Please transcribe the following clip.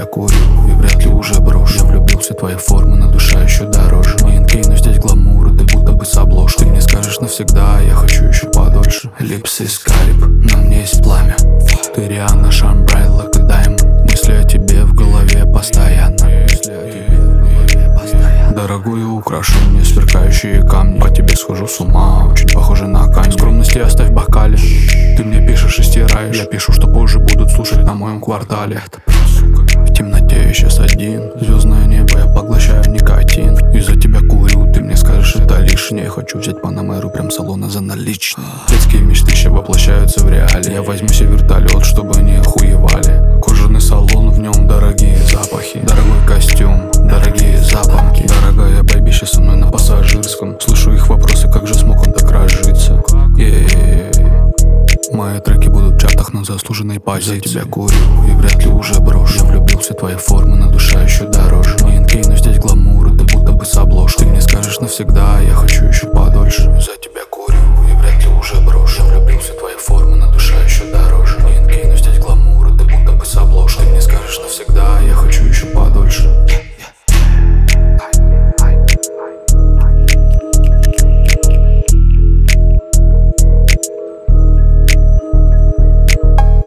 курю и вряд ли уже брошу. Я влюбился в твои формы, на душа еще дороже. Не инкей, но здесь гламур, ты будто бы с обложки. Ты мне скажешь навсегда, я хочу еще подольше. Липсы скалип, на мне есть пламя. Ты Рианна, Шамбрай, Лак и Даймонд. Мысли о тебе в голове постоянно. Дорогую украшу мне сверкающие камни. По тебе схожу с ума, очень похоже на камень. Скромности оставь в бокале. Ты мне пишешь и стираешь. Я пишу, что позже будут слушать на моем квартале. В темноте я сейчас один. Звездное небо, я поглощаю никотин. Из-за тебя курю, ты мне скажешь, это лишнее. Хочу взять Панамеру прям с салона за наличные. Детские мечты еще воплощаются в реале. Я возьму себе вертолет, чтобы не охуевали. Кожаный салон, в нем дорогие запахи. Дорогой костюм, дорогие запонки. Дорогая бэйби сейчас со мной на пассажирском. Слышу их вопросы, как же смог он так разжиться. Мои треки будут в чартах на заслуженной позиции. За тебя курю и вряд ли уже